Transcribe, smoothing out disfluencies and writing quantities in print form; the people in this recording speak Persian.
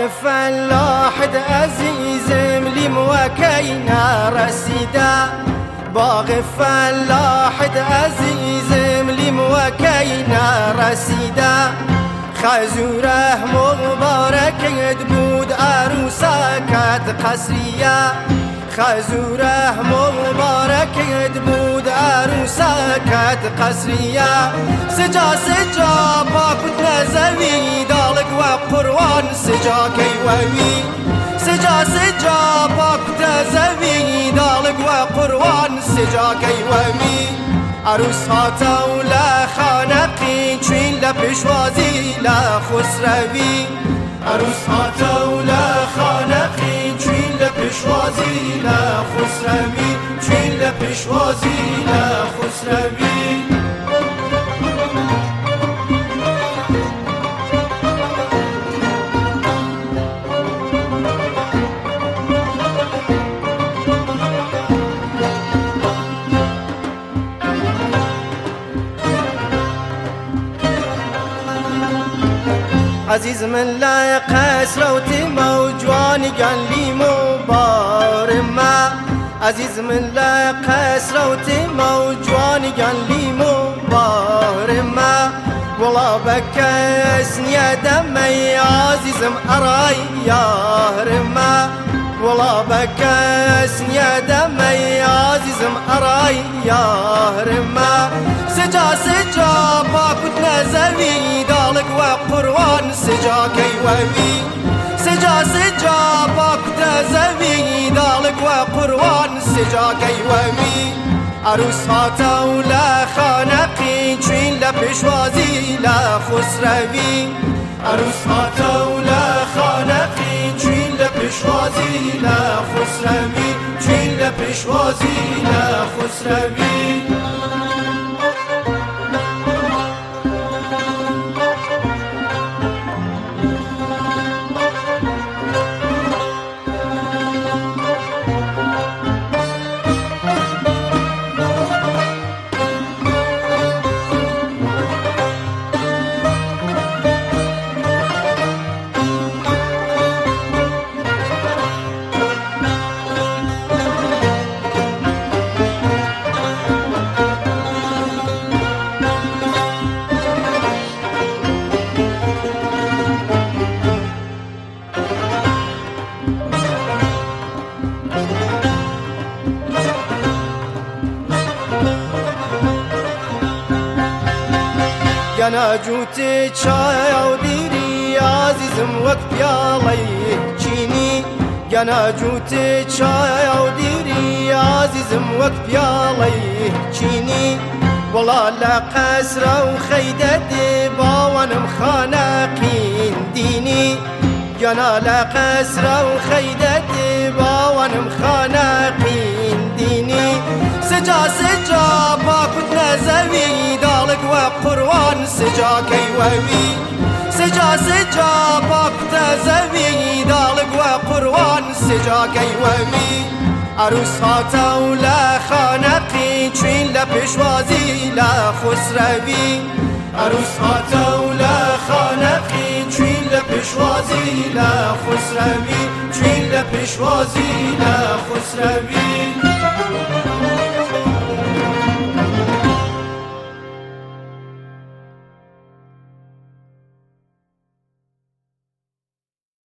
فلاح عزیزم لیم وکینا رسیده باغ فلاح عزیزم لیم وکینا رسیده خزوره مبارکت بود عروسکت قصریه خزوره مبارکت بود عروسکت قصریه سجا سجا پاکت نزوی دالک و قروان سجا کیوی سجا سجا پاکت نزوی دالک و قروان سجا کیوی عروس هاتو لخانقی چوین لپشوازی لخسروی عروس هاتو لخانقی چوین لپشوازی لخسروی چوین لپشوازی لخسروی عزیز من لا قسروت موجوان قال لي مبارمة عزیز من لا قسروت موجوان قال لي مبارمة والله بكسني يا دمي عزيزم أراي يا هرمة والله بكسني يا دمي عزيزم أراي يا هرمة سجا سجا باكت نزوي دالك وقروان سجا كيوي سجا سجا باكت نزوي دالك وقروان سجا كيوي عروس هاتو لخانقي چوين لپشوازي لخسروي عروس هاتو لخانقي چوين لپشوازي لخسروي چوين لپشوازي لخسروي أنا جوتي چای او دیری عزیزم وقت پیالی چینی أنا جوتي چای او دیری عزیزم وقت پیالی چینی والله لا قصر و خیدت باوانم خانقین دینی أنا لا قصر و خیدت باوانم خانقین دینی سجا سجا باكت نزوي دالك وقروان سجا كيوي سجا سجا باكت نزوي دالك وقروان سجا كيوي عروس هاتو لخانقي چوين لپشوازي لخسروي عروس هاتو لخانقي چوين لپشوازي لخسروي چوين لپشوازي لخسروي